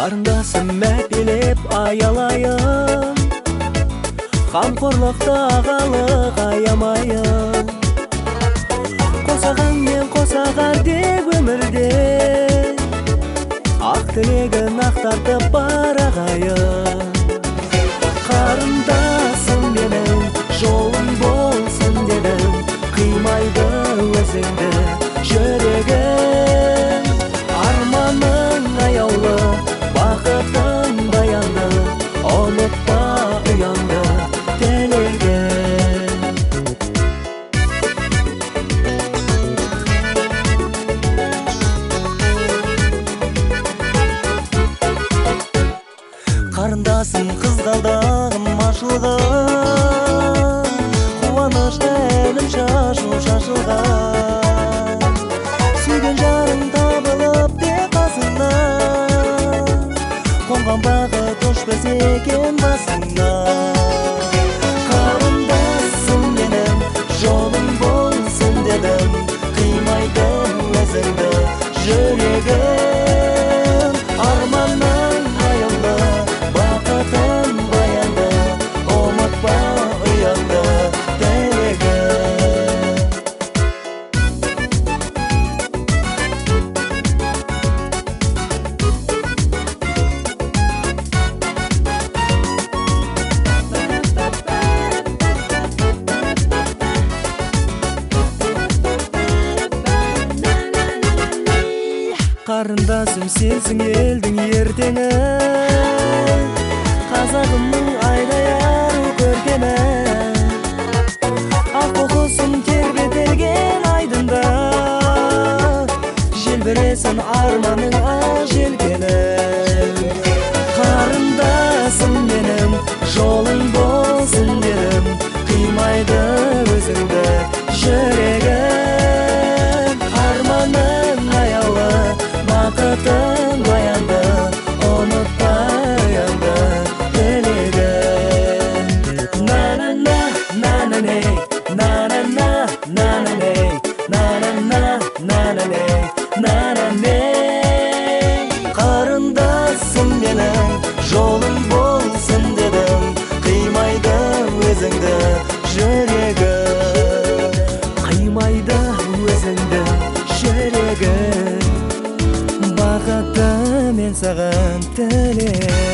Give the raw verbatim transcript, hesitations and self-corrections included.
Карындасым мәпелеп аялайын, қамқорлықта ағалық аямайын. Қосағаң мен қосағар деп өмірде, ақ тілегін ақтартып бар ағайын. Қарындасым менің жолың болсын дедім, қимайды өзіңді жүрегім. Арманың аяулы, бақытың баянды, ұмытпа ұянды тілегім. Қарындасым қызғалдағым ашылған, қуанышты әлім шашу шашылған. Сүйген жарың табылып де қасыңнан, қонған бақыт ұшпас екен басыңнан. Қарындасым менің жолың болсын дедім, қимайды өзіңді жүрегім. Арманың аяулы, бақытың баянды, ұмытпа ұянды тілегім. Қарындасым сенсің елдің ертеңі, қазағымның айдай ару көркемі. Ақ қоқысын тербетілген айдында, желбіресін арманыңа желкені. Қарындасым менің жолың болсын дедім, қимайды өзіңді жүрегім. Арманың аяулы, бақытың баянды, ұмытпа ұянды тілегім. На-на-на, на-на-ней, на-на-на, на-на-ней, на-на-на, на-на-ней, на-на-ней. Қарындасым менің жолың болсын дедім, қимайды өзіңді жүрегім. Қимайды өзіңді жүрегім. Бақытты мен саған тілегім.